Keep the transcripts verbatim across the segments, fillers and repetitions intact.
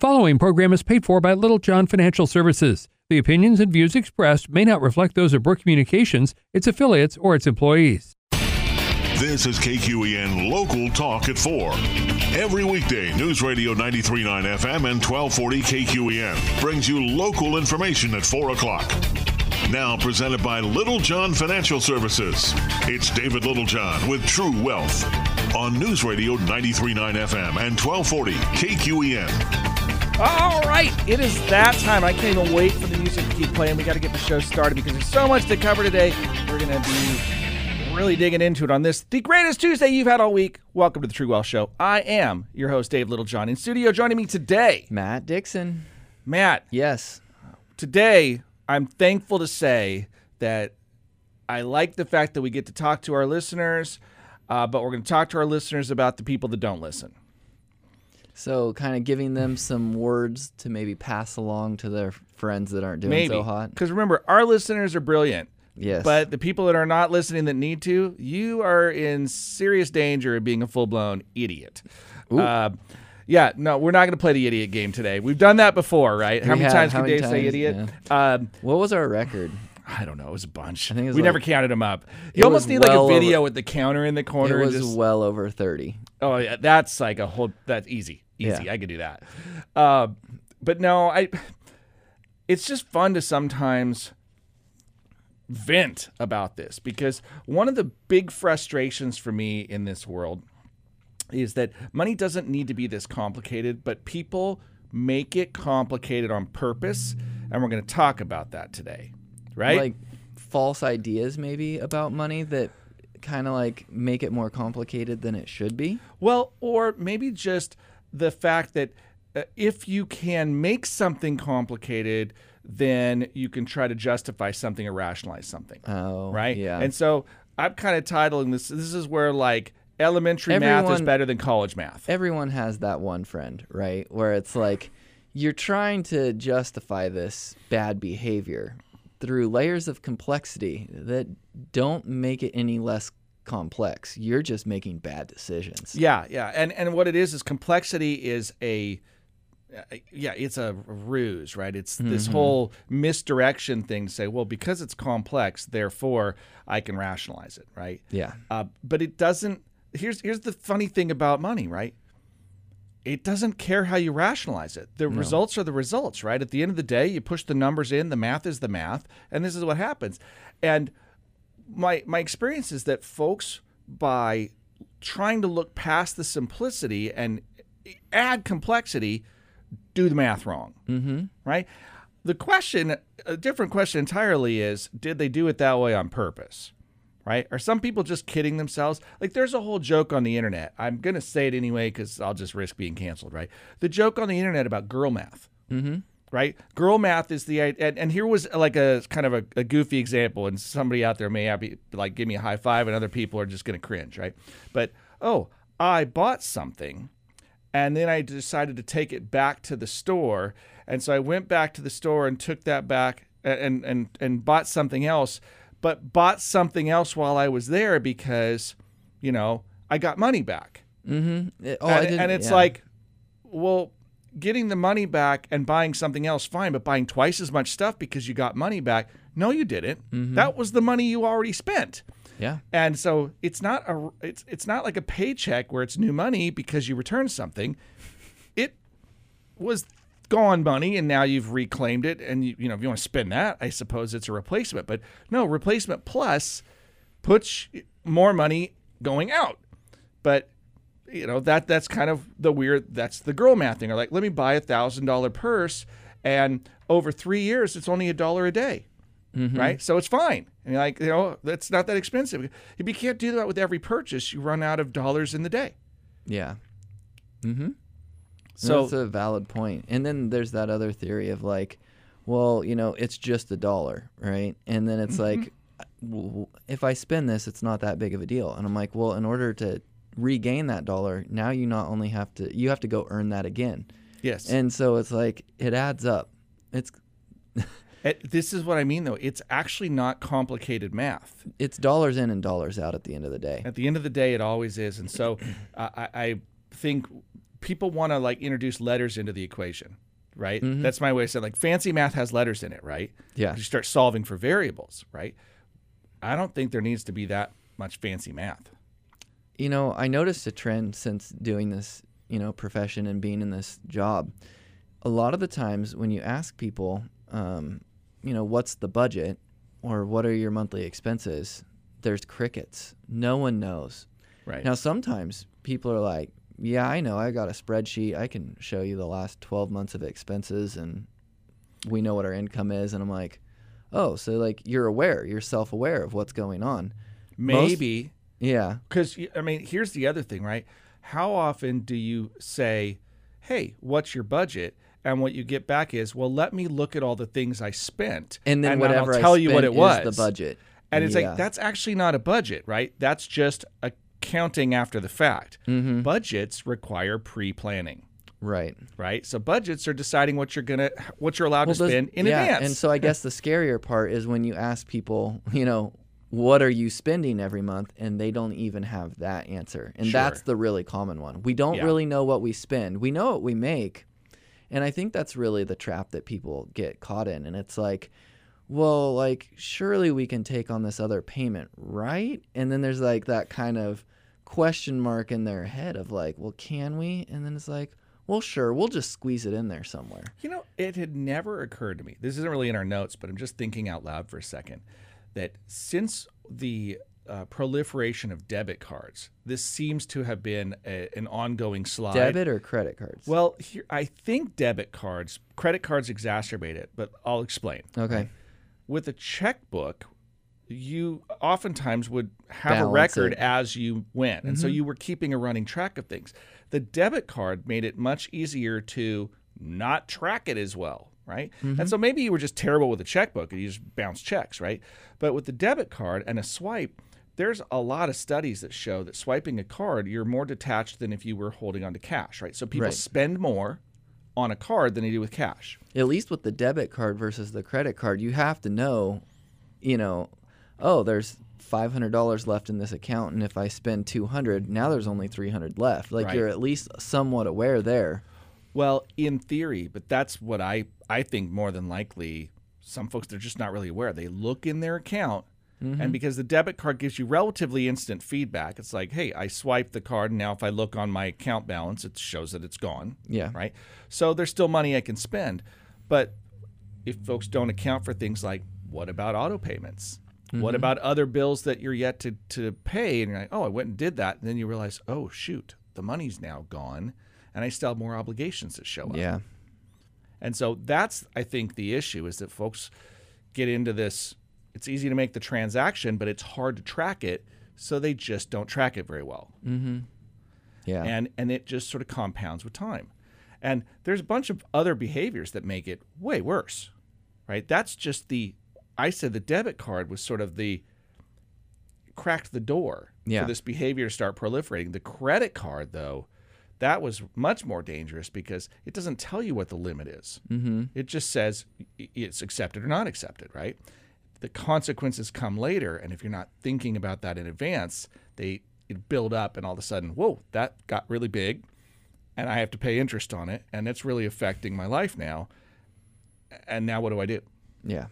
Following program is paid for by Little John Financial Services. The opinions and views expressed may not reflect those of Brook Communications, its affiliates, or its employees. This is K Q E N Local Talk at four. Every weekday, News Radio ninety-three point nine F M and twelve forty K Q E N brings you local information at four o'clock. Now presented by Little John Financial Services. It's David Littlejohn with True Wealth on News Radio ninety-three point nine F M and twelve forty K Q E N. All right, it is that time. I can't even wait for the music to keep playing. We got to get the show started because there's so much to cover today. We're going to be really digging into it on this, the greatest Tuesday you've had all week. Welcome to the True Wealth Show. I am your host, Dave Littlejohn. In studio joining me today, Matt Dixon. Matt. Yes. Today, I'm thankful to say that I like the fact that we get to talk to our listeners, uh, but we're going to talk to our listeners about the people that don't listen. So kind of giving them some words to maybe pass along to their friends that aren't doing Maybe. so hot. Because remember, our listeners are brilliant. Yes. But the people that are not listening that need to, you are in serious danger of being a full-blown idiot. Uh, yeah, no, we're not going to play the idiot game today. We've done that before, right? How We many have. times How can many Dave say times? idiot? Yeah. Um, What was our record? I don't know. It was a bunch. I think it was we like- never counted them up. You It almost was need like well a video over- with the counter in the It corner. was and just, well over thirty. oh, yeah, that's like a whole. That's easy. Easy. Yeah. I could do that. Uh, but no, I. It's just fun to sometimes vent about this because one of the big frustrations for me in this world is that money doesn't need to be this complicated, but people make it complicated on purpose, and we're going to talk about that today, right? Like false ideas maybe about money that kind of like make it more complicated than it should be. Well, or maybe just the fact that uh, if you can make something complicated, then you can try to justify something or rationalize something. Oh, right? yeah. And so I'm kind of titling this, this is where like elementary math is Everyone- better than college math. Everyone has that one friend, right? Where it's like you're trying to justify this bad behavior through layers of complexity that don't make it any less complex. You're just making bad decisions. Yeah, yeah. And and what it is is complexity is a uh, yeah, it's a ruse, right? It's this Mm-hmm. whole misdirection thing to say, well, because it's complex, therefore I can rationalize it, right? Yeah. Uh, but it doesn't. Here's here's the funny thing about money, right? It doesn't care how you rationalize it. The results are the results, right? At the end of the day, you push the numbers in, the math is the math, and this is what happens. And my my experience is that folks, by trying to look past the simplicity and add complexity, do the math wrong, mm-hmm. right? The question, a different question entirely is, did they do it that way on purpose? Right? Are some people just kidding themselves? Like there's a whole joke on the internet. I'm going to say it anyway because I'll just risk being canceled, right? The joke on the internet about girl math, mm-hmm. right? Girl math is the, and, and here was like a kind of a, a goofy example, and somebody out there may have, like give me a high five and other people are just going to cringe, right? But, oh, I bought something and then I decided to take it back to the store. And so I went back to the store and took that back and, and, and bought something else, but bought something else while I was there because, you know, I got money back. Mm-hmm. It- oh, I and, didn't- and it's yeah. like, well, getting the money back and buying something else, fine, but buying twice as much stuff because you got money back, no, you didn't. Mm-hmm. That was the money you already spent. Yeah. And so it's not a it's it's not like a paycheck where it's new money because you returned something. It was gone money and now you've reclaimed it, and you, you know if you want to spend that, I suppose it's a replacement. But no, replacement plus puts more money going out. But you know that that's kind of the weird. That's the girl math thing. Or like, let me buy a thousand dollar purse, and over three years it's only a dollar a day. Mm-hmm. Right? So it's fine. And you're like, you know, that's not that expensive. If you can't do that with every purchase, you run out of dollars in the day. Yeah. Mm-hmm. So That's a valid point. And then there's that other theory of like, well, you know, it's just a dollar, right? And then it's Mm-hmm. like, w- if I spend this, it's not that big of a deal. And I'm like, well, in order to regain that dollar, now you not only have to, you have to go earn that again. yes. And so it's like, it adds up. It's It- this is what I mean, though. It's actually not complicated math. it's dollars in and dollars out at the end of the day. At the end of the day, it always is. And so uh, I, I think people want to like introduce letters into the equation, right? Mm-hmm. That's my way of saying like fancy math has letters in it, right? Yeah. You start solving for variables, right? I don't think there needs to be that much fancy math. You know, I noticed a trend since doing this, you know, profession and being in this job. A lot of the times when you ask people, um, you know, what's the budget or what are your monthly expenses, there's crickets. No one knows. Right. Now, sometimes people are like, yeah, I know. I got a spreadsheet. I can show you the last twelve months of expenses and we know what our income is. And I'm like, oh, so like you're aware, you're self-aware of what's going on. Maybe. Most, yeah. Because, I mean, here's the other thing, right? How often do you say, hey, what's your budget? And what you get back is, well, let me look at all the things I spent. And then whatever I'll tell I you what it was. is the budget. And it's Yeah. like, that's actually not a budget, right? That's just accounting after the fact. Mm-hmm. Budgets require pre-planning, Right. right? So budgets are deciding what you're gonna, what you're allowed Well, to those- spend in yeah, advance. And so I guess the scarier part is when you ask people, you know, what are you spending every month? And they don't even have that answer. And Sure. that's the really common one. We don't Yeah. really know what we spend. We know what we make. And I think that's really the trap that people get caught in. And it's like, well, like, surely we can take on this other payment, right? And then there's like that kind of question mark in their head of like, well, can we? And then it's like, well, sure, we'll just squeeze it in there somewhere. You know, it had never occurred to me. This isn't really in our notes, but I'm just thinking out loud for a second that since the uh, proliferation of debit cards, this seems to have been a, an ongoing slide. Debit or credit cards? Well, here, I think debit cards, credit cards exacerbate it, but I'll explain. Okay. With a checkbook, you oftentimes would have Balance a record it. as you went. And so Mm-hmm. you were keeping a running track of things. The debit card made it much easier to not track it as well, right? Mm-hmm. And so maybe you were just terrible with a checkbook and you just bounce checks, right? But with the debit card and a swipe, there's a lot of studies that show that swiping a card, you're more detached than if you were holding onto cash, right? So people Right. spend more on a card than they do with cash. At least with the debit card versus the credit card, you have to know, you know, oh, there's five hundred dollars left in this account, and if I spend two hundred dollars, now there's only three hundred dollars left. Like Right. you're at least somewhat aware there. Well, in theory, but that's what I, I think more than likely some folks, they're just not really aware. They look in their account, and because the debit card gives you relatively instant feedback, it's like, hey, I swiped the card, and now if I look on my account balance, it shows that it's gone. Yeah. Right? So there's still money I can spend. But if folks don't account for things like, what about auto payments? What about other bills that you're yet to, to pay? And you're like, oh, I went and did that. And then you realize, oh, shoot, the money's now gone, and I still have more obligations that show up. Yeah. And so that's, I think, the issue is that folks get into this. It's easy to make the transaction, but it's hard to track it, so they just don't track it very well. Mm-hmm. Yeah. And and it just sort of compounds with time. And there's a bunch of other behaviors that make it way worse, right? That's just the, I said the debit card was sort of the, cracked the door Yeah. for this behavior to start proliferating. The credit card, though, that was much more dangerous because it doesn't tell you what the limit is. Mm-hmm. It just says it's accepted or not accepted, right? The consequences come later, and if you're not thinking about that in advance, they it build up, and all of a sudden, whoa, that got really big, and I have to pay interest on it, and it's really affecting my life now. And now what do I do? Yeah.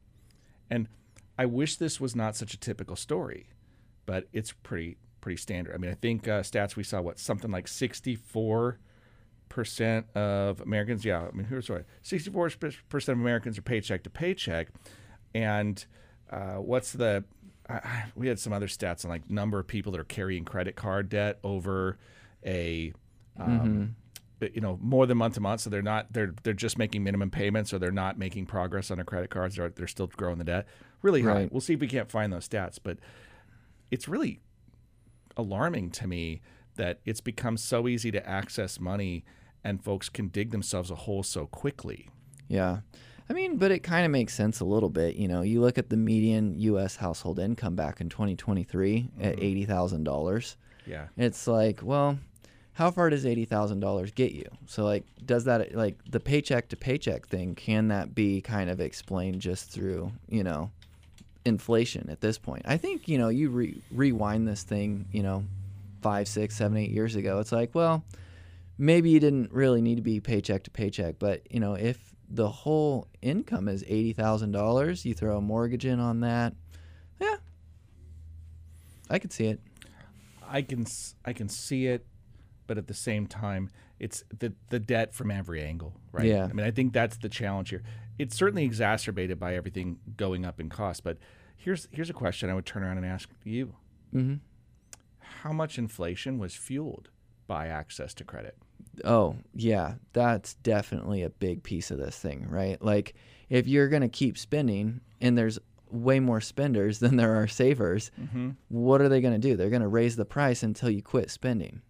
And I wish this was not such a typical story, but it's pretty pretty standard. I mean, I think uh, stats we saw, what, something like sixty-four percent of Americans, yeah, I mean, here's what, sixty-four percent of Americans are paycheck to paycheck. And uh, what's the, I, I, we had some other stats on like number of people that are carrying credit card debt over a, um, mm-hmm. you know, more than month to month. So they're not, they're they're just making minimum payments, or they're not making progress on their credit cards. They're, they're still growing the debt. Really high. Right. We'll see if we can't find those stats. But it's really alarming to me that it's become so easy to access money, and folks can dig themselves a hole so quickly. Yeah. I mean, but it kind of makes sense a little bit. You know, you look at the median U S household income back in twenty twenty-three mm-hmm. at eighty thousand dollars. Yeah. It's like, well, how far does eighty thousand dollars get you? So, like, does that, like, the paycheck to paycheck thing, can that be kind of explained just through, you know, inflation at this point? I think, you know, you re- rewind this thing, you know, five, six, seven, eight years ago. It's like, well, maybe you didn't really need to be paycheck to paycheck, but you know, if the whole income is eighty thousand dollars, you throw a mortgage in on that, yeah, I could see it. I can I can see it, but at the same time, it's the the debt from every angle, right? Yeah. I mean, I think that's the challenge here. It's certainly exacerbated by everything going up in cost. But here's here's a question I would turn around and ask you: Mm-hmm. How much inflation was fueled by access to credit? Oh, yeah, that's definitely a big piece of this thing, right? Like, if you're going to keep spending and there's way more spenders than there are savers, mm-hmm. what are they going to do? They're going to raise the price until you quit spending,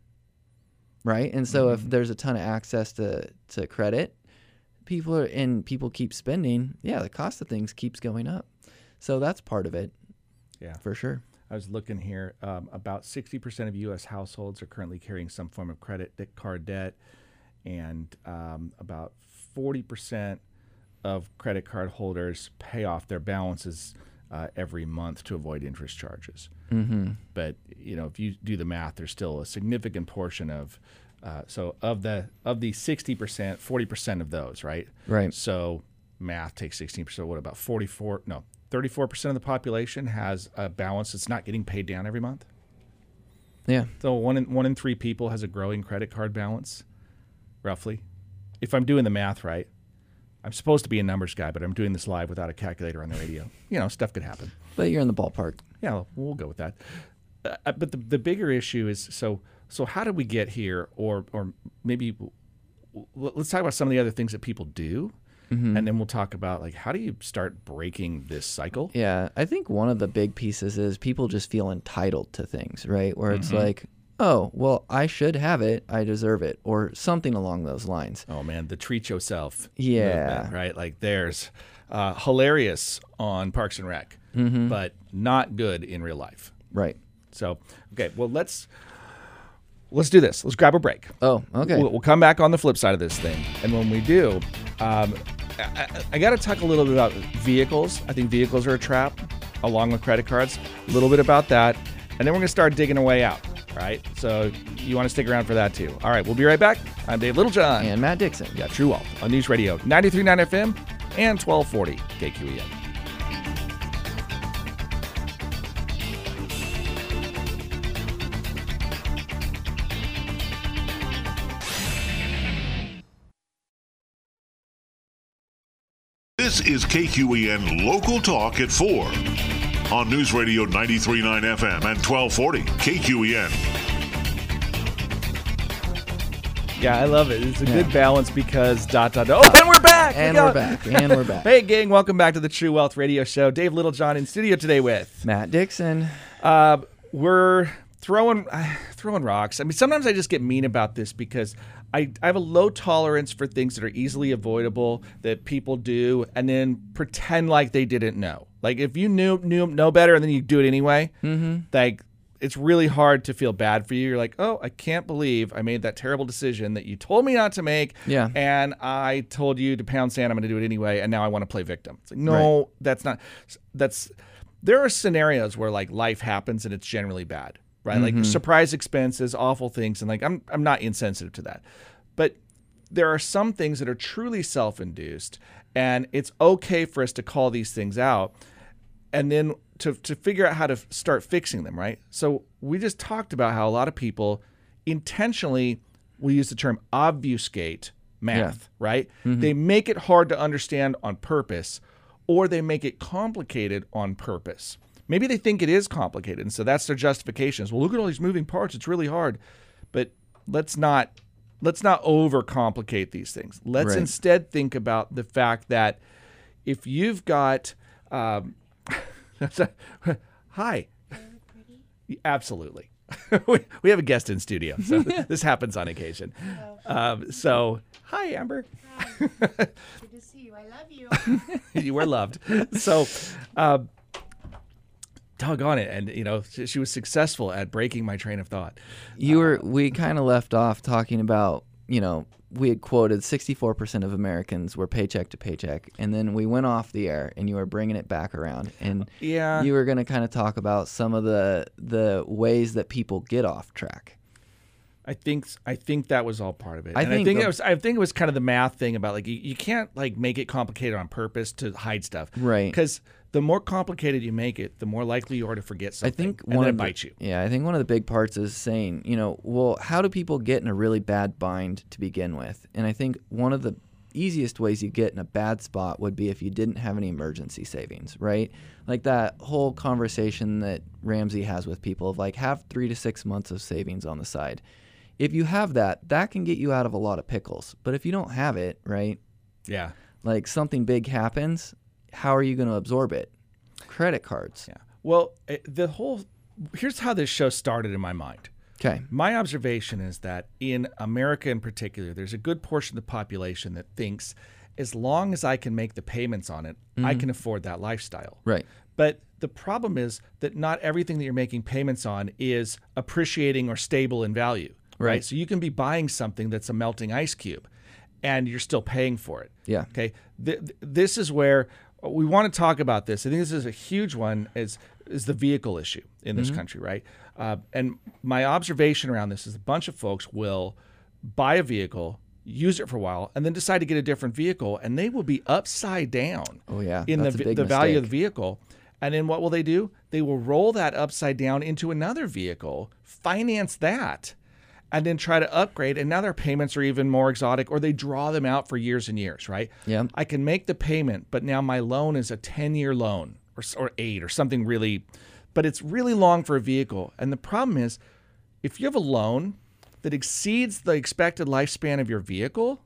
right? And so mm-hmm. if there's a ton of access to, to credit, people are and people keep spending, yeah, the cost of things keeps going up. So that's part of it, yeah, for sure. I was looking here. Um, about sixty percent of U S households are currently carrying some form of credit card debt, and um, about forty percent of credit card holders pay off their balances uh, every month to avoid interest charges. Mm-hmm. But you know, if you do the math, there's still a significant portion of uh, so of the of the sixty percent, forty percent of those, right? Right. So math takes sixteen percent. What about forty-four? No. thirty-four percent of the population has a balance that's not getting paid down every month. Yeah. So one in one in three people has a growing credit card balance, roughly. If I'm doing the math right, I'm supposed to be a numbers guy, but I'm doing this live without a calculator on the radio. You know, stuff could happen. But you're in the ballpark. Yeah, we'll go with that. Uh, but the the bigger issue is so so how did we get here, or or maybe let's talk about some of the other things that people do. Mm-hmm. And then we'll talk about, like, how do you start breaking this cycle? Yeah, I think one of the big pieces is people just feel entitled to things, right? Where it's mm-hmm. like, oh, well, I should have it, I deserve it, or something along those lines. Oh, man, the treat yourself yeah. movement, right? Like, there's uh, hilarious on Parks and Rec, mm-hmm. but not good in real life. Right. So, okay, well, let's... Let's do this. Let's grab a break. Oh, okay. We'll, we'll come back on the flip side of this thing. And when we do, um, I, I got to talk a little bit about vehicles. I think vehicles are a trap, along with credit cards. A little bit about that. And then we're going to start digging our way out. All right? So you want to stick around for that, too. All right. We'll be right back. I'm Dave Littlejohn. And Matt Dixon. Yeah, True Wealth on News Radio ninety-three point nine F M and twelve forty K Q E N. This is K Q E N Local Talk at four on News Radio ninety-three point nine F M and twelve forty K Q E N. Yeah, I love it. It's a yeah. good balance because dot, dot, dot. Oh, and we're back! And we we're back. And we're back. Hey, gang, welcome back to the True Wealth Radio Show. Dave Littlejohn in studio today with... Matt Dixon. Uh, we're throwing uh, throwing rocks. I mean, sometimes I just get mean about this because I, I have a low tolerance for things that are easily avoidable that people do and then pretend like they didn't know. Like, if you knew knew know better and then you do it anyway, mm-hmm. like, it's really hard to feel bad for you. You're like, oh, I can't believe I made that terrible decision that you told me not to make. Yeah. And I told you to pound sand, I'm going to do it anyway, and now I want to play victim. It's like, no, right. that's not. That's there are scenarios where, like, life happens and it's generally bad, right? Mm-hmm. Like surprise expenses, awful things, and like I'm I'm not insensitive to that. But there are some things that are truly self-induced, and it's okay for us to call these things out. And then to to figure out how to start fixing them, right? So we just talked about how a lot of people intentionally will use the term obfuscate math, yeah. right? Mm-hmm. They make it hard to understand on purpose, or they make it complicated on purpose. Maybe they think it is complicated, and so that's their justifications. Well, look at all these moving parts. It's really hard. But let's not let's not overcomplicate these things. Let's right. instead think about the fact that if you've got um, hi. Absolutely. we, we have a guest in studio, so this happens on occasion. Um, so, hi, Amber. Hi. Good to see you. I love you. You were loved. So, uh, doggone it. And, you know, she, she was successful at breaking my train of thought. You were, we kind of left off talking about, you know, we had quoted sixty-four percent of Americans were paycheck to paycheck, and then we went off the air, and you were bringing it back around, and yeah. you were going to kind of talk about some of the the ways that people get off track. I think I think that was all part of it. I and think I think the- it was I think it was kind of the math thing about like you, you can't like make it complicated on purpose to hide stuff. Right. Because the more complicated you make it, the more likely you are to forget I something. think and one then of it the, bites you. Yeah, I think one of the big parts is saying, you know, well, how do people get in a really bad bind to begin with? And I think one of the easiest ways you get in a bad spot would be if you didn't have any emergency savings, right? Like that whole conversation that Ramsey has with people of like have three to six months of savings on the side. If you have that, that can get you out of a lot of pickles. But if you don't have it, right? Yeah. Like something big happens, how are you going to absorb it? Credit cards. Yeah. Well, it, the whole here's how this show started in my mind. Okay. My observation is that in America in particular, there's a good portion of the population that thinks as long as I can make the payments on it, I can afford that lifestyle. Right. But the problem is that not everything that you're making payments on is appreciating or stable in value. Right. Right. So you can be buying something that's a melting ice cube and you're still paying for it. Yeah. Okay. Th- th- this is where we want to talk about this. I think this is a huge one is, is the vehicle issue in this country, right? Uh, and my observation around this is a bunch of folks will buy a vehicle, use it for a while, and then decide to get a different vehicle, and they will be upside down Oh, yeah. in That's the, a big the value of the mistake. vehicle. And then what will they do? They will roll that upside down into another vehicle, finance that, and then try to upgrade. And now their payments are even more exotic, or they draw them out for years and years, right? Yeah. I can make the payment, but now my loan is a ten-year loan or, or eight or something really, but it's really long for a vehicle. And the problem is, if you have a loan that exceeds the expected lifespan of your vehicle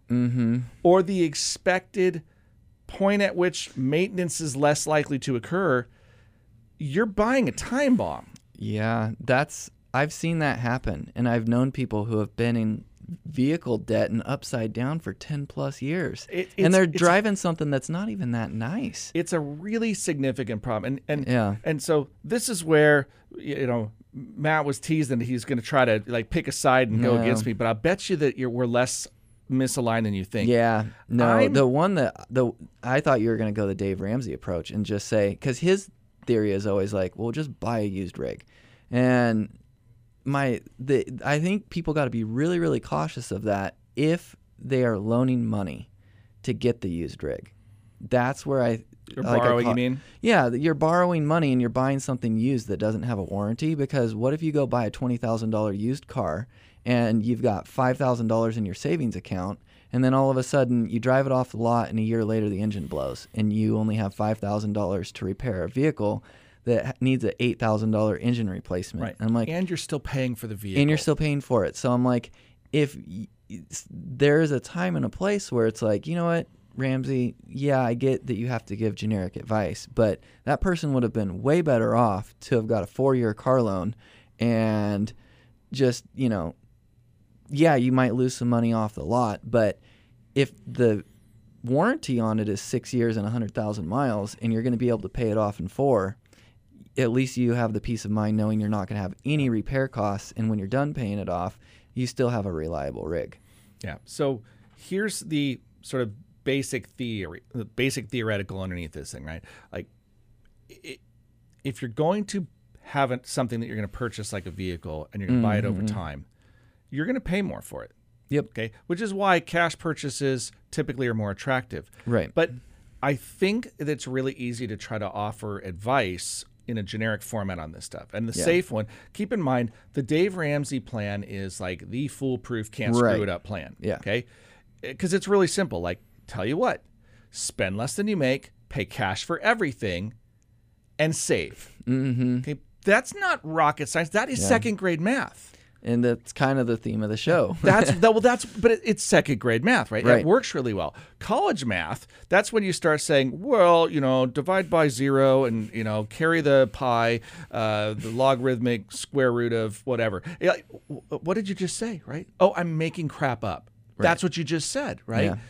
or the expected point at which maintenance is less likely to occur, you're buying a time bomb. Yeah, that's I've seen that happen, and I've known people who have been in vehicle debt and upside down for ten plus years, It- it's- and they're it's- driving something that's not even that nice. It's a really significant problem. And and Yeah. and so this is where, you know, Matt was teasing that he's going to try to like pick a side and go No. against me, but I bet you that you're we're less misaligned than you think. Yeah, no, I'm- the one that the I thought you were going to go the Dave Ramsey approach and just say, because his theory is always like, well, just buy a used rig, and my the I think people got to be really really cautious of that if they are loaning money to get the used rig. That's where I You're like I borrowing, ca- you mean? Yeah, that you're borrowing money and you're buying something used that doesn't have a warranty, because what if you go buy a twenty thousand dollars used car and you've got five thousand dollars in your savings account, and then all of a sudden you drive it off the lot and a year later the engine blows and you only have five thousand dollars to repair a vehicle that needs an eight thousand dollars engine replacement. Right. And I'm like, and you're still paying for the vehicle. and you're still paying for it. So I'm like, if y- it's- there's a time and a place where it's like, you know what, Ramsey, yeah, I get that you have to give generic advice, but that person would have been way better off to have got a four-year car loan and just, you know, yeah, you might lose some money off the lot, but if the warranty on it is six years and one hundred thousand miles and you're going to be able to pay it off in four, at least you have the peace of mind knowing you're not going to have any repair costs, and when you're done paying it off, you still have a reliable rig. Yeah. So here's the sort of basic theory, the basic theoretical underneath this thing, right? Like, it, if you're going to have it, something that you're going to purchase like a vehicle and you're going to buy it over time, you're going to pay more for it. Yep. Okay. Which is why cash purchases typically are more attractive. Right. But I think that it's really easy to try to offer advice in a generic format on this stuff. And the Yeah. safe one, keep in mind, the Dave Ramsey plan is like the foolproof, can't Right. screw it up plan. Yeah. Okay. Because it's really simple. Like, tell you what, spend less than you make, pay cash for everything, and save. Mm-hmm. Okay. That's not rocket science. That is Yeah. second grade math. And that's kind of the theme of the show. That's that. Well, that's but it, it's second grade math, right? Right. It works really well. College math. That's when you start saying, well, you know, divide by zero, and you know, carry the pi, uh, the logarithmic square root of whatever. Yeah, what did you just say? Right? Oh, I'm making crap up. Right. That's what you just said, right? Yeah.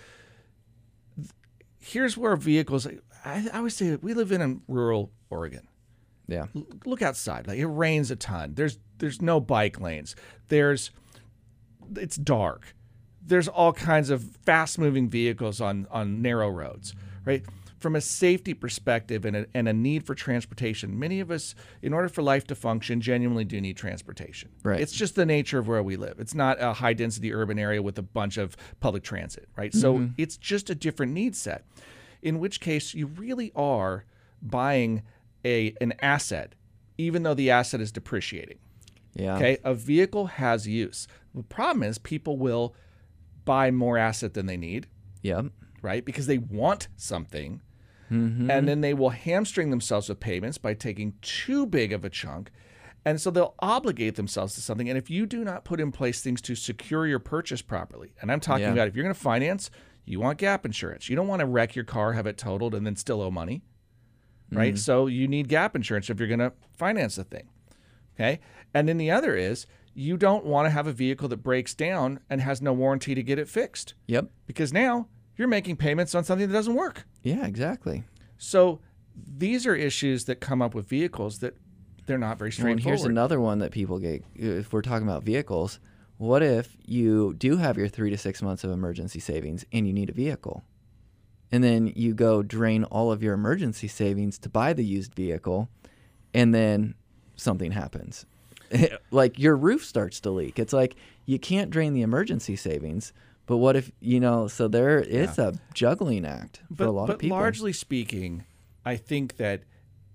Here's where vehicles. I, I always say we live in a rural Oregon. Yeah. L- look outside. Like, it rains a ton. There's there's no bike lanes. There's it's dark. There's all kinds of fast moving vehicles on on narrow roads, right? from a safety perspective and a, and a need for transportation, many of us, in order for life to function, genuinely do need transportation. Right. It's just the nature of where we live. It's not a high-density urban area with a bunch of public transit, right? So Mm-hmm. it's just a different need set, in which case you really are buying a an asset, even though the asset is depreciating. Yeah. Okay, a vehicle has use. The problem is people will buy more asset than they need, Yep. right? Because they want something. Mm-hmm. And then they will hamstring themselves with payments by taking too big of a chunk. And so they'll obligate themselves to something. And if you do not put in place things to secure your purchase properly, and I'm talking Yeah. about if you're going to finance, you want gap insurance. You don't want to wreck your car, have it totaled, and then still owe money, right? Mm-hmm. So you need gap insurance if you're going to finance the thing, okay? And then the other is you don't want to have a vehicle that breaks down and has no warranty to get it fixed, Yep. because now you're making payments on something that doesn't work. Yeah, exactly. So these are issues that come up with vehicles that they're not very Well, and straightforward. here's another one that people get. If we're talking about vehicles, what if you do have your three to six months of emergency savings and you need a vehicle? And then you go drain all of your emergency savings to buy the used vehicle, and then something happens. Like your roof starts to leak. It's like you can't drain the emergency savings, but what if, you know, so there it's a juggling act for but, a lot but of people. largely speaking, I think that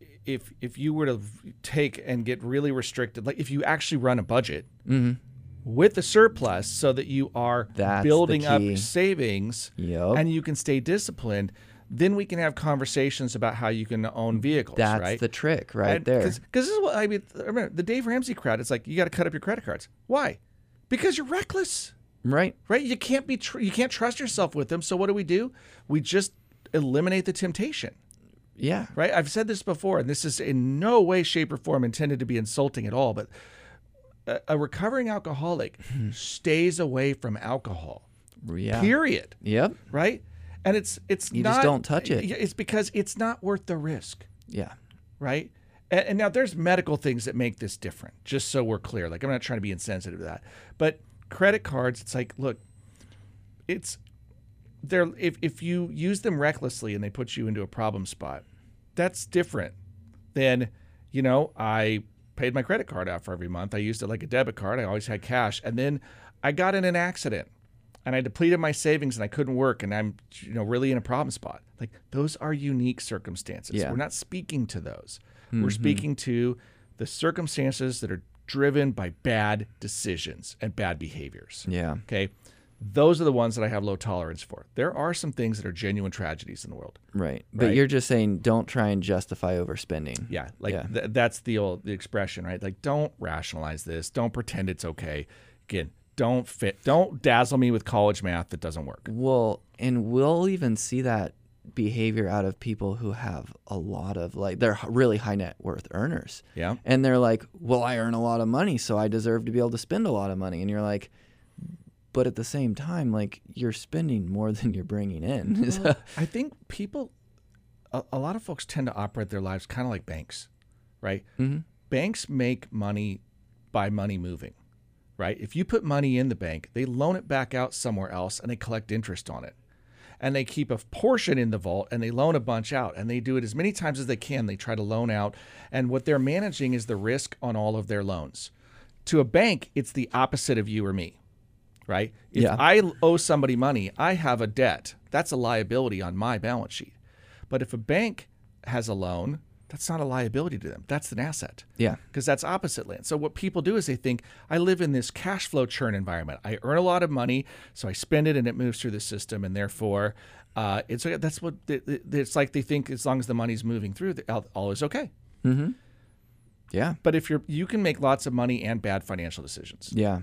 if if you were to take and get really restricted, like if you actually run a budget Mm-hmm. with a surplus so that you are That's the building up key. savings Yep. and you can stay disciplined, then we can have conversations about how you can own vehicles, That's right? the trick right And- there. Because this is what I mean. Remember, the Dave Ramsey crowd, it's like you got to cut up your credit cards. Why? Because you're reckless. Right? Right? You can't be tr- you can't trust yourself with them. So what do we do? We just eliminate the temptation. Yeah. Right? I've said this before, and this is in no way, shape, or form intended to be insulting at all, but a, a recovering alcoholic stays away from alcohol. Yeah. Period. Yep. Right? And it's it's You not just don't touch it. It's because it's not worth the risk. Yeah. Right? And, and now there's medical things that make this different, just so we're clear. Like, I'm not trying to be insensitive to that. But credit cards, it's like, look, it's they're if, if you use them recklessly and they put you into a problem spot, that's different than, you know, I paid my credit card out for every month. I used it like a debit card. I always had cash. And then I got in an accident and I depleted my savings and I couldn't work and I'm, you know, really in a problem spot. Like, those are unique circumstances. Yeah. We're not speaking to those. We're speaking to the circumstances that are driven by bad decisions and bad behaviors. Yeah. Okay. Those are the ones that I have low tolerance for. There are some things that are genuine tragedies in the world. Right. But Right. you're just saying don't try and justify overspending. Yeah. Like Yeah. Th- that's the old the expression, right? Like, don't rationalize this. Don't pretend it's okay. Again, don't fit. Don't dazzle me with college math that doesn't work. Well, and we'll even see that behavior out of people who have a lot of, like, they're really high net worth earners. Yeah. And they're like, well, I earn a lot of money, so I deserve to be able to spend a lot of money. And you're like, but at the same time, like, you're spending more than you're bringing in. So- I think people, a, a lot of folks tend to operate their lives kind of like banks, right? Mhm. Banks make money by money moving, right? If you put money in the bank, they loan it back out somewhere else and they collect interest on it. And they keep a portion in the vault and they loan a bunch out. And they do it as many times as they can. They try to loan out. And what they're managing is the risk on all of their loans. To a bank, it's the opposite of you or me, right? If Yeah. I owe somebody money, I have a debt. That's a liability on my balance sheet. But if a bank has a loan, that's not a liability to them. That's an asset. Yeah. Because that's opposite land. So what people do is they think, I live in this cash flow churn environment. I earn a lot of money, so I spend it and it moves through the system. And therefore, uh, it's that's what it, it- it's like. They think as long as the money's moving through, the- all, all is okay. Mm-hmm. Yeah. But if you're, you can make lots of money and bad financial decisions. Yeah.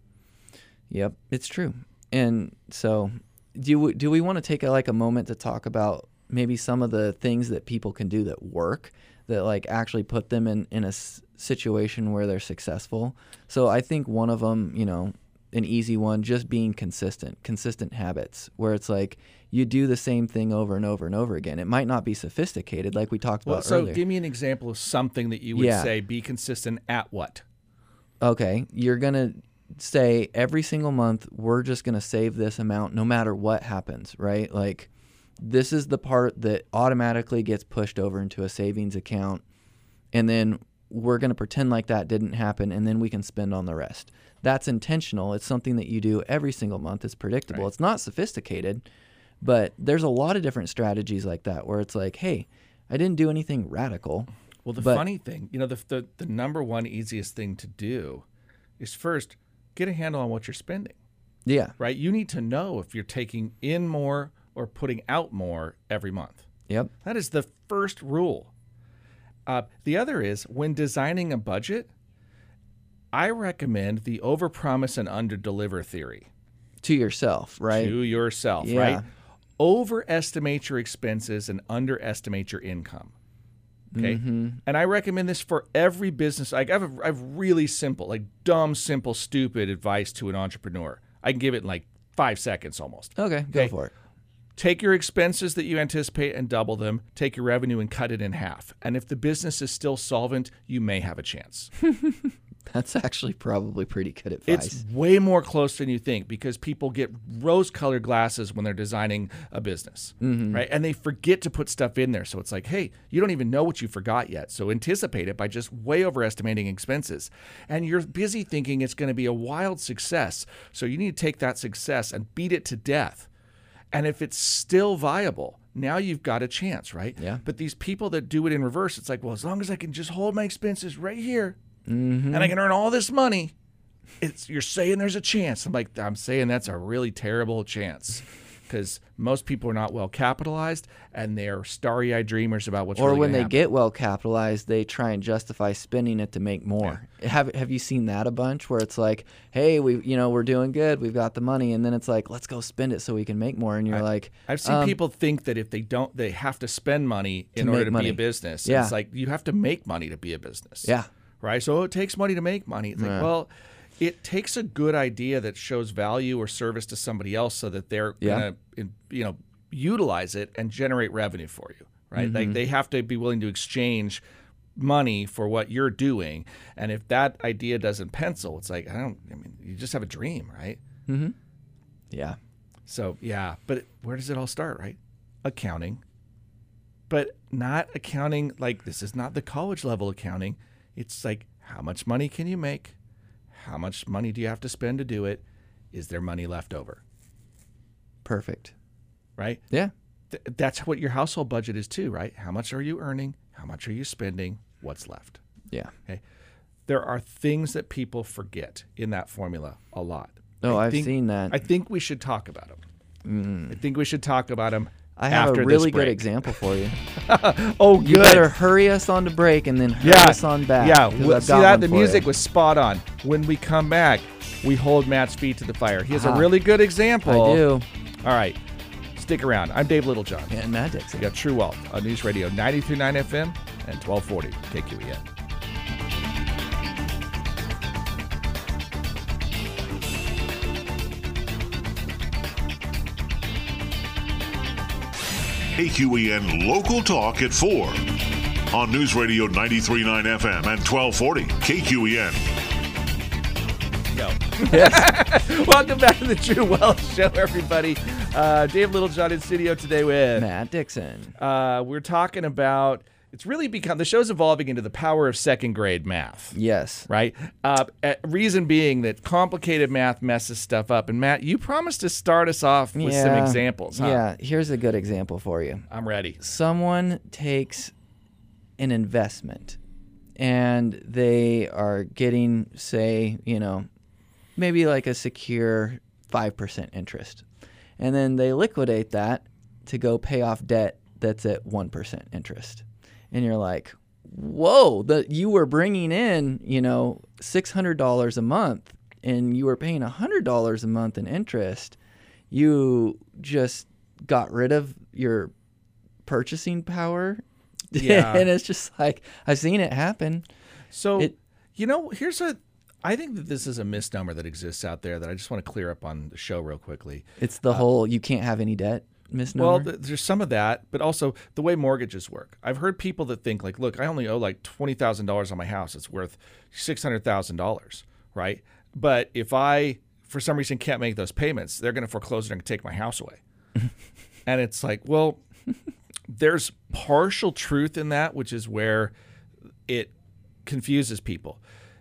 Yep, it's true. And so, do we, do we want to take a, like a moment to talk about maybe some of the things that people can do that work, that like actually put them in, in a s- situation where they're successful? So I think one of them, you know, an easy one, just being consistent, consistent habits, where it's like you do the same thing over and over and over again. It might not be sophisticated, like we talked Well, about so earlier. give me an example of something that you would Yeah. say be consistent at what? Okay, you're going to say every single month, we're just going to save this amount no matter what happens, right? Like this is the part that automatically gets pushed over into a savings account, and then we're going to pretend like that didn't happen, and then we can spend on the rest. That's intentional. It's something that you do every single month. It's predictable. Right. It's not sophisticated, but there's a lot of different strategies like that where it's like, hey, I didn't do anything radical. Well, the but, funny thing, you know, the, the the number one easiest thing to do is first get a handle on what you're spending, Yeah. right? You need to know if you're taking in more or putting out more every month. Yep. That is the first rule. Uh, the other is when designing a budget, I recommend the overpromise and underdeliver theory. To yourself, right? To yourself, Yeah. right? Overestimate your expenses and underestimate your income. Okay. Mm-hmm. And I recommend this for every business. Like I have, a, I have really simple, like dumb, simple, stupid advice to an entrepreneur. I can give it in like five seconds almost. Okay, go Okay. for it. Take your expenses that you anticipate and double them. Take your revenue and cut it in half. And if the business is still solvent, you may have a chance. That's actually probably pretty good advice. It's way more close than you think because people get rose-colored glasses when they're designing a business, Mm-hmm. right? And they forget to put stuff in there. So it's like, hey, you don't even know what you forgot yet. So anticipate it by just way overestimating expenses. And you're busy thinking it's going to be a wild success. So you need to take that success and beat it to death. And if it's still viable, now you've got a chance, right? Yeah. But these people that do it in reverse, it's like, well, as long as I can just hold my expenses right here, Mm-hmm. and I can earn all this money, it's you're saying there's a chance. I'm like, I'm saying that's a really terrible chance because most people are not well capitalized and they're starry-eyed dreamers about what's Or really when gonna they happen. get well capitalized, they try and justify spending it to make more. Have Have you seen that a bunch? Where it's like, hey, we you know we're doing good, we've got the money, and then it's like, let's go spend it so we can make more. And you're I- like, I've seen um, people think that if they don't, they have to spend money in To order make to money. be a business. Yeah. It's like you have to make money to be a business. yeah, Right? So it takes money to make money. It's like, Yeah. well, it takes a good idea that shows value or service to somebody else so that they're Yeah. going to, you know, utilize it and generate revenue for you, right? Mm-hmm. Like they have to be willing to exchange money for what you're doing. And if that idea doesn't pencil, it's like, I don't, I mean, you just have a dream, right? yeah, So, yeah, but where does it all start, right? Accounting. But not accounting like this is not the college level accounting. It's like how much money can you make? How much money do you have to spend to do it? Is there money left over? perfect. Right? Yeah, Th- that's what your household budget is too, right? How much are you earning? How much are you spending? What's left? yeah. Okay. There are things that people forget in that formula a lot. Oh, I I've think- seen that. I think we should talk about them. I think we should talk about them. I have after a really this good break. example for you. Oh, good. You better hurry us on to break and then hurry yeah. us on back. Yeah, 'cause well, I've see got that? one The for music you. was spot on. When we come back, we hold Matt's feet to the fire. He has Aha. a really good example. I do. All right. Stick around. I'm Dave Littlejohn. And Matt Dixon. We got True Wealth on News Radio ninety-three point nine F M and twelve forty K Q E N. K Q E N Local Talk at four on News Radio ninety-three point nine F M and twelve forty K Q E N. Go. Welcome back to the True Wealth Show, everybody. Uh, Dave Littlejohn in studio today with Matt Dixon. Uh, we're talking about. It's really become the show's evolving into the power of second grade math. Yes. Right? Uh, uh, reason being that complicated math messes stuff up. And Matt, you promised to start us off with some Yeah. examples, huh? Yeah. Here's a good example for you. I'm ready. Someone takes an investment and they are getting, say, you know, maybe like a secure five percent interest. And then they liquidate that to go pay off debt that's at one percent interest. And you're like, whoa, the, you were bringing in, you know, six hundred dollars a month and you were paying one hundred dollars a month in interest. You just got rid of your purchasing power. Yeah. And it's just like, I've seen it happen. So, It- you know, here's a. I think that this is a misnomer that exists out there that I just want to clear up on the show real quickly. It's the whole, you can't have any debt misnomer. Well, th- there's some of that, but also the way mortgages work. I've heard people that think like, look, I only owe like twenty thousand dollars on my house. It's worth six hundred thousand dollars, right? But if I, for some reason, can't make those payments, they're going to foreclose and take my house away. And it's like, well, there's partial truth in that, which is where it confuses people.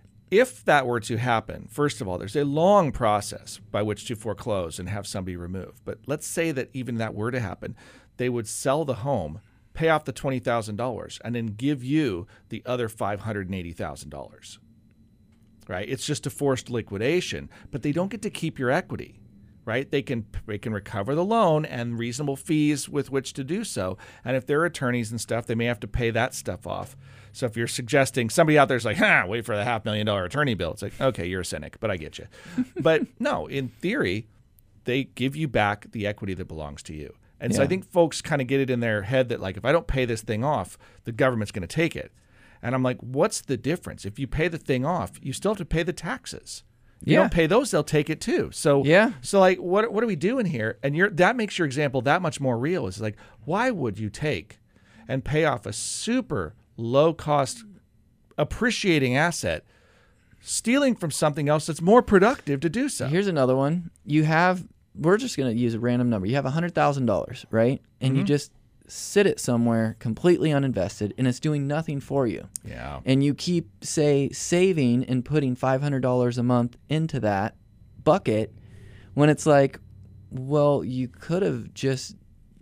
If that were to happen, first of all, there's a long process by which to foreclose and have somebody removed. But let's say that even that were to happen, they would sell the home, pay off the twenty thousand dollars, and then give you the other five hundred eighty thousand dollars. Right? It's just a forced liquidation, but they don't get to keep your equity. Right? They can they can recover the loan and reasonable fees with which to do so. And if they're attorneys and stuff, they may have to pay that stuff off. So if you're suggesting somebody out there's like, ha, wait for the half million dollar attorney bill, it's like, okay, you're a cynic, but I get you. But no, in theory, they give you back the equity that belongs to you. And yeah. so I think folks kind of get it in their head that like, if I don't pay this thing off, the government's going to take it. And I'm like, what's the difference? If you pay the thing off, you still have to pay the taxes. If you yeah. don't pay those, they'll take it too. So yeah. So like, what what are we doing here? And you're that makes your example that much more real. It's like, why would you take and pay off a super low cost appreciating asset, stealing from something else that's more productive to do so? Here's another one. You have, we're just going to use a random number. You have one hundred thousand dollars, right? And mm-hmm. you just sit it somewhere completely uninvested and it's doing nothing for you. Yeah. And you keep, say, saving and putting five hundred dollars a month into that bucket when it's like, well, you could have just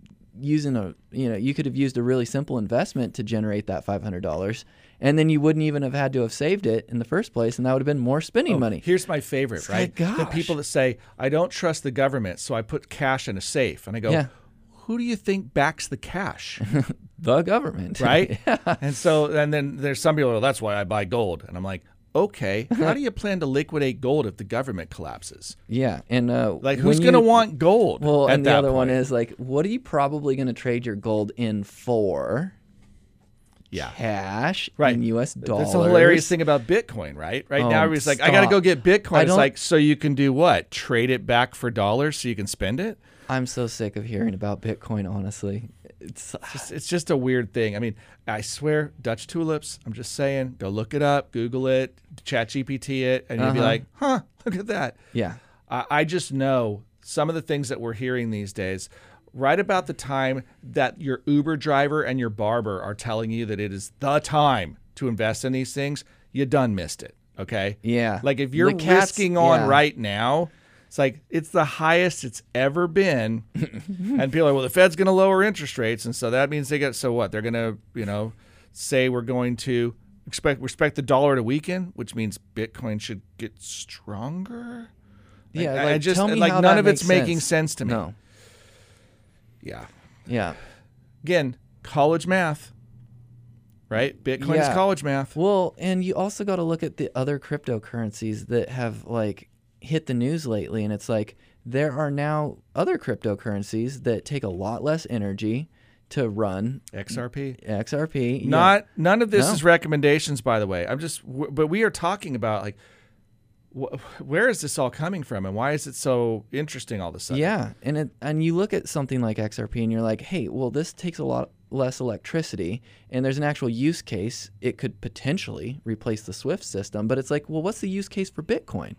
using a, you know, you could have used a really simple investment to generate that five hundred dollars. And then you wouldn't even have had to have saved it in the first place, and that would have been more spending oh, money. Here's my favorite, it's right? Like, the people that say, I don't trust the government, so I put cash in a safe. And I go, yeah. who do you think backs the cash? The government. Right? yeah. And so, and then there's some people, well, that's why I buy gold. And I'm like, okay, how do you plan to liquidate gold if the government collapses? Yeah. And uh, like, who's going to want gold? Well, at and the that other point? one is like, what are you probably going to trade your gold in for? Yeah. Cash right. in U S dollars. That's the hilarious thing about Bitcoin, right? Right oh, now, everybody's like, stop. I got to go get Bitcoin. It's don't... like, so you can do what? Trade it back for dollars so you can spend it? I'm so sick of hearing about Bitcoin, honestly. It's It's just, it's just a weird thing. I mean, I swear, Dutch tulips, I'm just saying, go look it up, Google it, Chat G P T it, and you'll be Uh-huh. like, huh, look at that. Yeah. I, I just know some of the things that we're hearing these days, right about the time that your Uber driver and your barber are telling you that it is the time to invest in these things, you done missed it, okay? Yeah. Like if you're The cats- risking on yeah. right now, it's like it's the highest it's ever been. And people are, well, the Fed's going to lower interest rates. And so that means they get, so what? They're going to, you know, say we're going to expect, expect the dollar to weaken, which means Bitcoin should get stronger. Yeah. I, Like, I just, tell me like how none that of it's makes making sense. sense to me. No. Yeah. Yeah. Again, college math, right? Bitcoin Yeah. is college math. Well, and you also got to look at the other cryptocurrencies that have like hit the news lately. And it's like there are now other cryptocurrencies that take a lot less energy to run. X R P. X R P. yeah. Not none of this No. is recommendations, by the way. I'm just, w- but we are talking about like, wh- where is this all coming from, and why is it so interesting all of a sudden? Yeah, and it, and you look at something like X R P, and you're like, hey, well, this takes a lot less electricity, and there's an actual use case. It could potentially replace the SWIFT system, but it's like, well, what's the use case for Bitcoin?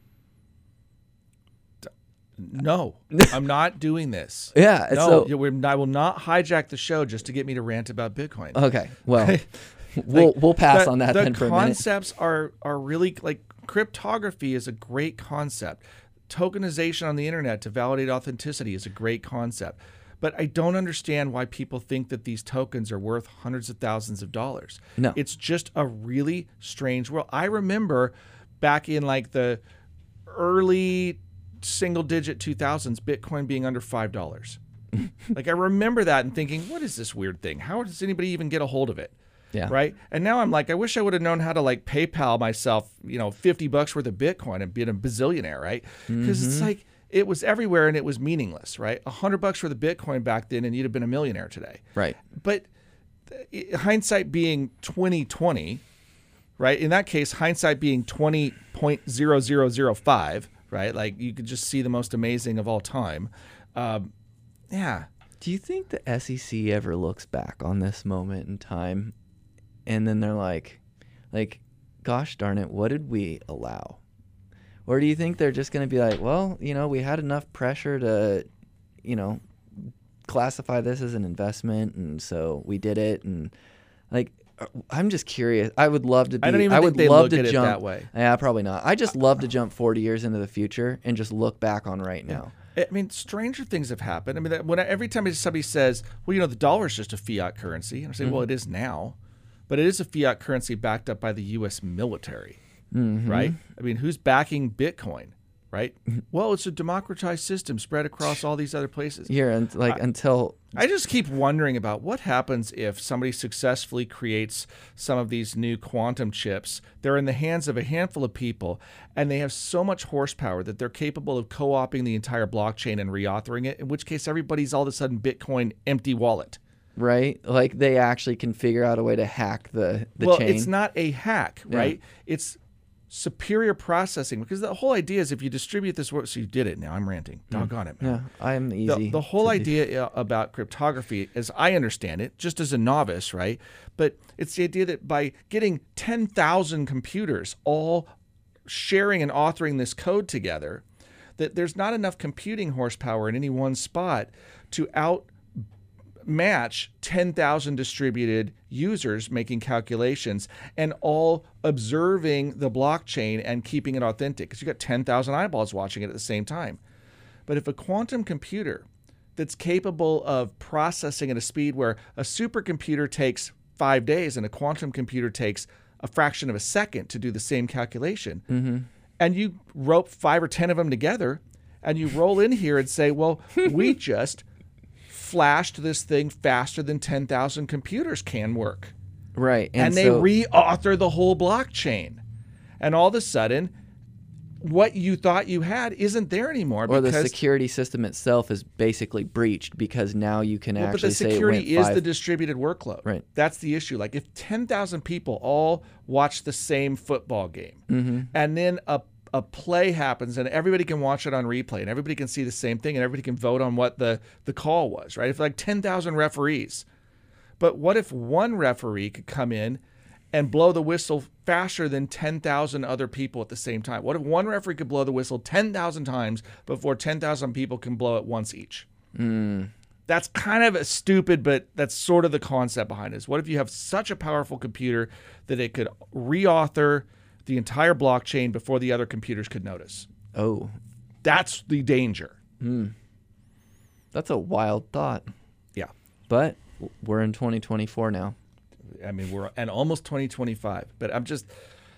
No, I'm not doing this. Yeah, and No, so you- we're- I will not hijack the show just to get me to rant about Bitcoin. okay, well, we'll Like, we'll pass the, on that the then for a minute. concepts are are really like cryptography is a great concept. Tokenization on the internet to validate authenticity is a great concept. But I don't understand why people think that these tokens are worth hundreds of thousands of dollars. No. It's just a really strange world. I remember back in like the early single digit two thousands, Bitcoin being under five dollars. Like I remember that and thinking, what is this weird thing? How does anybody even get a hold of it? Yeah. Right. And now I'm like, I wish I would have known how to like PayPal myself, you know, fifty bucks worth of Bitcoin and been a bazillionaire. Right. Because Mm-hmm. it's like it was everywhere and it was meaningless. Right. A hundred bucks for the Bitcoin back then and you'd have been a millionaire today. Right. But th- hindsight being twenty twenty, right? In that case, hindsight being twenty point zero zero zero five, right? Like you could just see the most amazing of all time. Um, yeah. Do you think the S E C ever looks back on this moment in time and then they're like, like, gosh darn it, what did we allow? Or do you think they're just going to be like, well, you know, we had enough pressure to, you know, classify this as an investment, and so we did it. And like, I'm just curious. I would love to be. I don't even I think would they love look to at it jump that way. Yeah, probably not. I just love to jump forty years into the future and just look back on right now. I mean, stranger things have happened. I mean, that- when I, every time somebody says, "Well, you know, the dollar is just a fiat currency," and I say, Mm-hmm. "Well, it is now, but it is a fiat currency backed up by the U S military, Mm-hmm. right? I mean, who's backing Bitcoin, right? Well, it's a democratized system spread across all these other places." Here and like until I just keep wondering about what happens if somebody successfully creates some of these new quantum chips. They're in the hands of a handful of people, and they have so much horsepower that they're capable of co-opting the entire blockchain and reauthoring it, in which case everybody's all of a sudden Bitcoin empty wallet. right, like they actually can figure out a way to hack the the well, chain. it's not a hack, right? It's superior processing, because the whole idea is if you distribute this work, so you did it now. I'm ranting. Doggone it, man. Yeah, I'm easy. The, the whole to do. idea uh, about cryptography, as I understand it, just as a novice, right? But it's the idea that by getting ten thousand computers all sharing and authoring this code together, that there's not enough computing horsepower in any one spot to outmatch ten thousand distributed users making calculations and all observing the blockchain and keeping it authentic, because you got ten thousand eyeballs watching it at the same time. But if a quantum computer that's capable of processing at a speed where a supercomputer takes five days and a quantum computer takes a fraction of a second to do the same calculation, Mm-hmm. and you rope five or ten of them together, and you roll in here and say, well, we just flashed this thing faster than ten thousand computers can work. Right. And, And, they so, re-author the whole blockchain. And all of a sudden, what you thought you had isn't there anymore. or the because security system itself is basically breached because now you can Well, but actually the say it security went is five. the distributed workload. Right. That's the issue. Like if ten thousand people all watch the same football game, Mm-hmm. and then a a play happens and everybody can watch it on replay and everybody can see the same thing and everybody can vote on what the, the call was, right? If like ten thousand referees. But what if one referee could come in and blow the whistle faster than ten thousand other people at the same time? What if one referee could blow the whistle ten thousand times before ten thousand people can blow it once each? Mm. That's kind of a stupid, but that's sort of the concept behind it. Is what if you have such a powerful computer that it could reauthor the entire blockchain before the other computers could notice? Oh, That's the danger. that's a wild thought. Yeah. But we're in twenty twenty-four now. I mean, we're and almost twenty twenty-five, but I'm just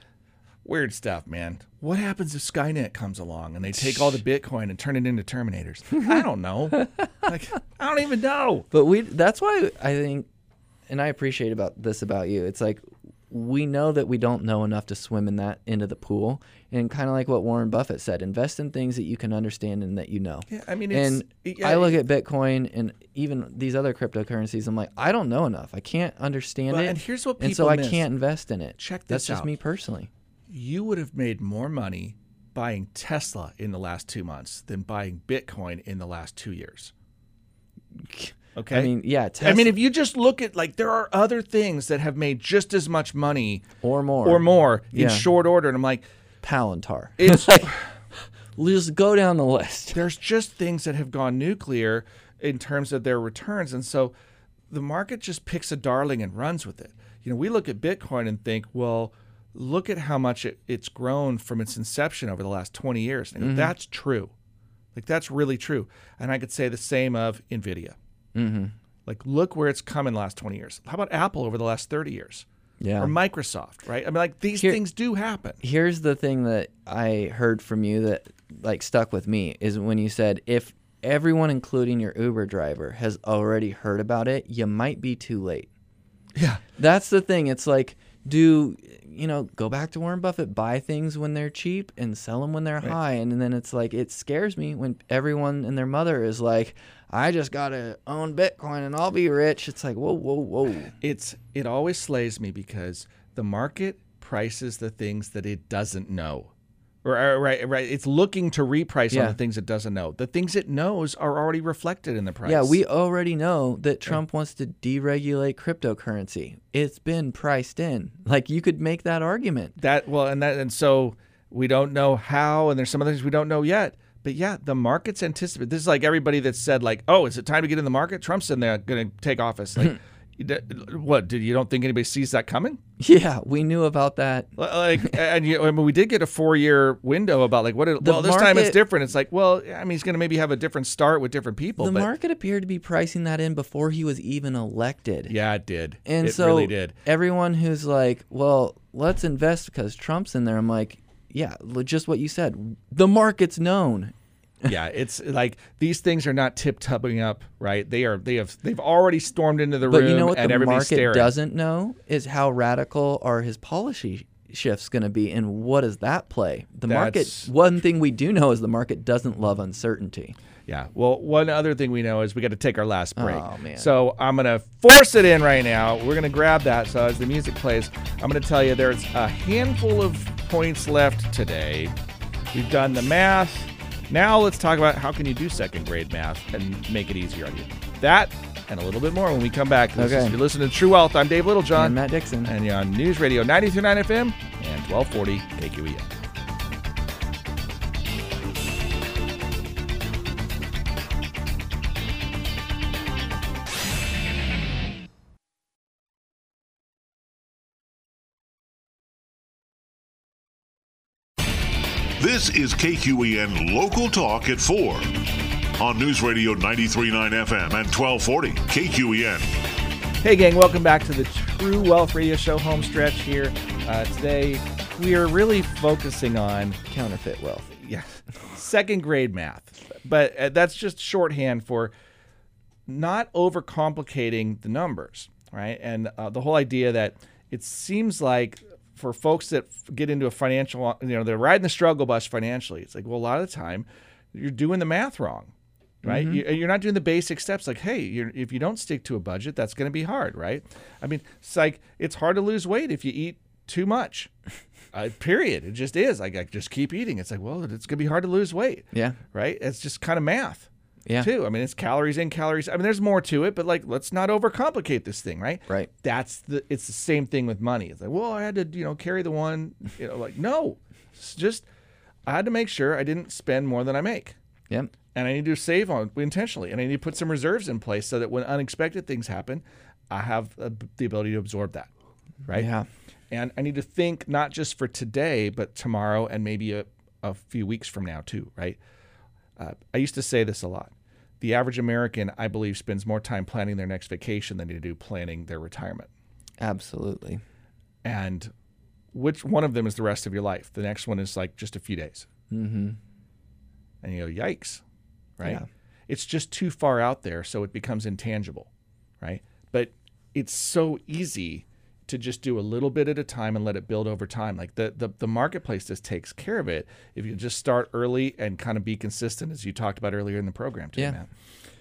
weird stuff, man. What happens if Skynet comes along and they take all the Bitcoin and turn it into Terminators? I don't know. Like, I don't even know. But we that's why I think, and I appreciate about this about you. It's like we know that we don't know enough to swim in that into the pool, and kind of like what Warren Buffett said, invest in things that you can understand and that you know. Yeah, I mean, it's, And yeah, I look at Bitcoin and even these other cryptocurrencies. I'm like, I don't know enough. I can't understand Well, it. and here's what and so people I miss. can't invest in it. Check That's this just out. me personally. You would have made more money buying Tesla in the last two months than buying Bitcoin in the last two years. Okay. I mean, yeah. I mean, Tesla- if you just look at like there are other things that have made just as much money or more or more in Yeah. short order, and I'm like, Palantir. it's Just go down the list. there's just things that have gone nuclear in terms of their returns, and so the market just picks a darling and runs with it. You know, we look at Bitcoin and think, well, look at how much it, it's grown from its inception over the last twenty years. And I go, that's true. Like, that's really true. And I could say the same of NVIDIA. Mm-hmm. Like, look where it's come in the last twenty years. How about Apple over the last thirty years? Yeah. Or Microsoft, right? I mean, like, these Here- things do happen. Here's the thing that I heard from you that like stuck with me is when you said if everyone, including your Uber driver, has already heard about it, you might be too late. Yeah. That's the thing. It's like, do you know? Go back to Warren Buffett. Buy things when they're cheap and sell them when they're Right. high. And then it's like it scares me when everyone and their mother is like, "I just gotta own Bitcoin and I'll be rich." It's like, whoa, whoa, whoa. It's it always slays me because the market prices the things that it doesn't know. Or, or right, right. It's looking to reprice Yeah. on the things it doesn't know. The things it knows are already reflected in the price. Yeah, we already know that Trump wants to deregulate cryptocurrency. It's been priced in. Like you could make that argument. that well, and that and so we don't know how, and there's some other things we don't know yet. But yeah, the market's anticipated. This is like everybody that said like, oh, is it time to get in the market? Trump's in there going to take office. Like, what? Did you don't think anybody sees that coming? Yeah, we knew about that. Like, and you, I mean, we did get a four-year window about like what. It, well, this market, time it's different. It's like, well, I mean, he's going to maybe have a different start with different people. The but, market appeared to be pricing that in before he was even elected. Yeah, it did. And it so really did. Everyone who's like, well, let's invest because Trump's in there. I'm like, yeah, just what you said. The market's known. Yeah, it's like these things are not tip-topping up, right? They are. They have. They've already stormed into the But room, you know what and the everybody's market staring. doesn't know is how radical are his policy shifts going to be, and what does that play? The That's- market. One thing we do know is the market doesn't love uncertainty. Yeah. Well, one other thing we know is we got to take our last break. Oh, man. So I'm gonna force it in right now. We're gonna grab that. So as the music plays, I'm gonna tell you there's a handful of points left today. We've done the math. Now let's talk about how can you do second grade math and make it easier on you. That and a little bit more when we come back. This Okay. is, you're listening to True Wealth. I'm Dave Littlejohn. And Matt Dixon. And you're on News Radio ninety-two point nine F M and twelve forty K Q E N. This is K Q E N Local Talk at four on News Radio ninety-three point nine F M and twelve forty K Q E N. Hey gang, welcome back to the True Wealth Radio Show home stretch here. Uh, today we are really focusing on Counterfeit wealth. yeah, second grade math, but uh, that's just shorthand for not overcomplicating the numbers, right? And uh, the whole idea that it seems like for folks that f- get into a financial, you know, they're riding the struggle bus financially. It's like, well, a lot of the time you're doing the math wrong, right? Mm-hmm. You, you're not doing the basic steps. Like, hey, you're, if you don't stick to a budget, that's going to be hard, right? I mean, it's like it's hard to lose weight if you eat too much. Uh, period. It just is. Like, I just keep eating. It's like, well, it's going to be hard to lose weight. Yeah. Right? It's just kind of math. Yeah. Too. I mean, it's calories in, calories. I mean, there's more to it, but like, let's not overcomplicate this thing, right? Right. That's the. It's the same thing with money. It's like, well, I had to, you know, carry the one. You know, like, no, it's just I had to make sure I didn't spend more than I make, Yep. and I need to save on intentionally, and I need to put some reserves in place so that when unexpected things happen, I have uh, the ability to absorb that, right? Yeah. And I need to think not just for today, but tomorrow and maybe a, a few weeks from now too, right? Uh, I used to say this a lot. The average American, I believe, spends more time planning their next vacation than they do planning their retirement. Absolutely. And which one of them is the rest of your life? The next one is like just a few days. Mm-hmm. And you go, yikes, right? Yeah. It's just too far out there, so it becomes intangible, right? But it's so easy to just do a little bit at a time and let it build over time. Like the, the, the marketplace just takes care of it if you just start early and kind of be consistent, as you talked about earlier in the program too, Yeah. Matt.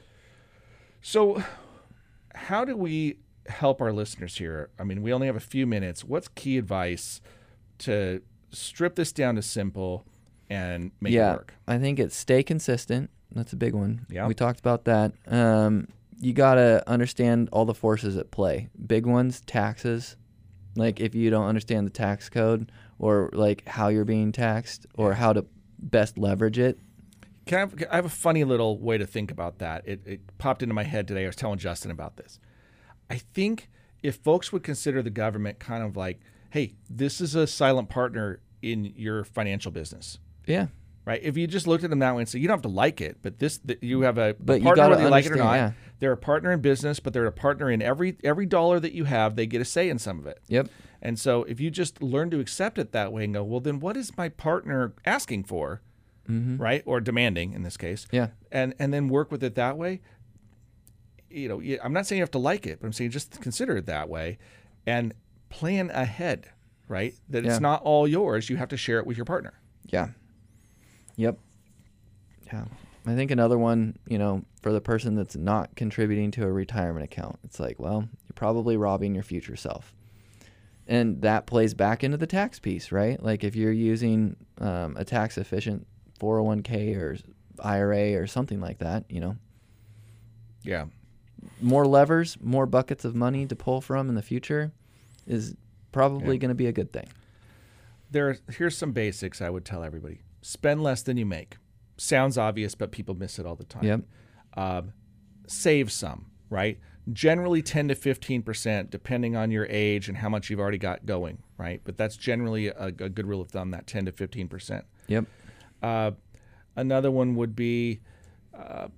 So how do we help our listeners here? I mean, we only have a few minutes. What's key advice to strip this down to simple and make yeah, it work? I think it's stay consistent. That's a big one. Yeah. We talked about that. Um, you got to understand all the forces at play. Big ones, taxes. Like if you don't understand the tax code or like how you're being taxed or how to best leverage it. Can I, have, I have a funny little way to think about that. It, it popped into my head today. I was telling Justin about this. I think if folks would consider the government kind of like, hey, this is a silent partner in your financial business, Yeah. right? If you just looked at them that way and said, you don't have to like it, but this, the, you have a, But a you partner gotta whether you like it or not. understand, yeah. They're a partner in business, but they're a partner in every every dollar that you have. They get a say in some of it. Yep. And so if you just learn to accept it that way and go, well, then what is my partner asking for, Mm-hmm. right? Or demanding in this case. Yeah. And and then work with it that way. You know, I'm not saying you have to like it, but I'm saying just consider it that way and plan ahead, right? That Yeah. it's not all yours. You have to share it with your partner. Yeah. Yep. Yeah. I think another one, you know, for the person that's not contributing to a retirement account, it's like, well, you're probably robbing your future self. And that plays back into the tax piece, right? Like if you're using um, a tax efficient four oh one k or I R A or something like that, you know, Yeah. more levers, more buckets of money to pull from in the future is probably Yeah. going to be a good thing. There, here's some basics I would tell everybody. Spend less than you make. sounds obvious, but people miss it all the time. Yep. Um, save some, right? Generally ten to fifteen percent, depending on your age and how much you've already got going, right? But that's generally a, a good rule of thumb, that ten to fifteen percent. Yep. Uh, another one would be uh,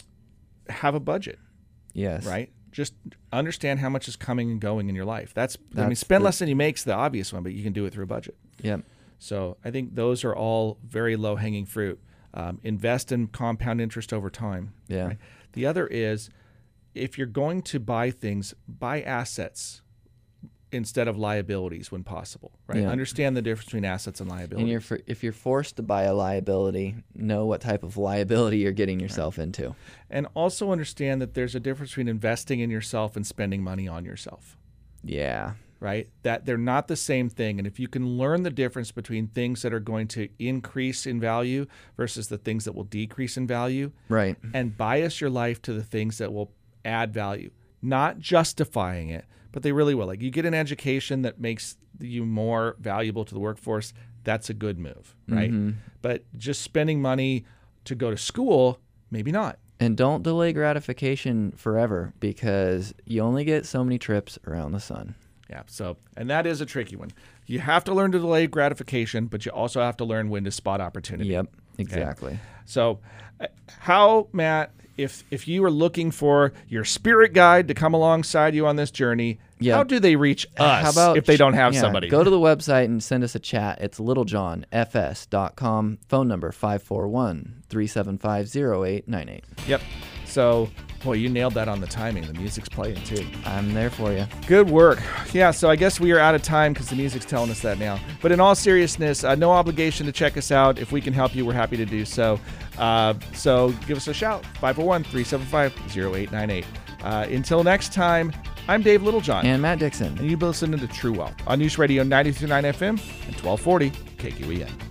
have a budget, Yes. right? Just understand how much is coming and going in your life. That's, I mean, That's spend the- less than you make is the obvious one, but you can do it through a budget. Yep. So I think those are all very low-hanging fruit. Um, invest in compound interest over time. Yeah. Right? The other is, if you're going to buy things, buy assets instead of liabilities when possible. Right? Yeah. Understand the difference between assets and liabilities. And you're for, if you're forced to buy a liability, know what type of liability you're getting yourself into. And also understand that there's a difference between investing in yourself and spending money on yourself. Yeah. Right? That they're not the same thing. And if you can learn the difference between things that are going to increase in value versus the things that will decrease in value, Right. and bias your life to the things that will add value, not justifying it, but they really will. Like, you get an education that makes you more valuable to the workforce, that's a good move, right? Mm-hmm. But just spending money to go to school, maybe not. And don't delay gratification forever, because you only get so many trips around the sun. Yeah. So, and that is a tricky one. You have to learn to delay gratification, but you also have to learn when to spot opportunity. Yep, exactly. So, uh, how, Matt, if if you are looking for your spirit guide to come alongside you on this journey, Yeah. how do they reach us How about if they don't have yeah, somebody? Go to the website and send us a chat. It's littlejohn f s dot com. Phone number five four one, three seven five, zero eight nine eight. Yep. So, boy, you nailed that on the timing. The music's playing too. I'm there for you. Good work. Yeah, so I guess we are out of time because the music's telling us that now. But in all seriousness, uh, no obligation to check us out. If we can help you, we're happy to do so. Uh, so give us a shout, five four one, three seven five, zero eight nine eight. Uh, until next time, I'm Dave Littlejohn. And Matt Dixon. And you've been listening to True Wealth on News Radio ninety-three point nine F M and twelve forty K Q E N.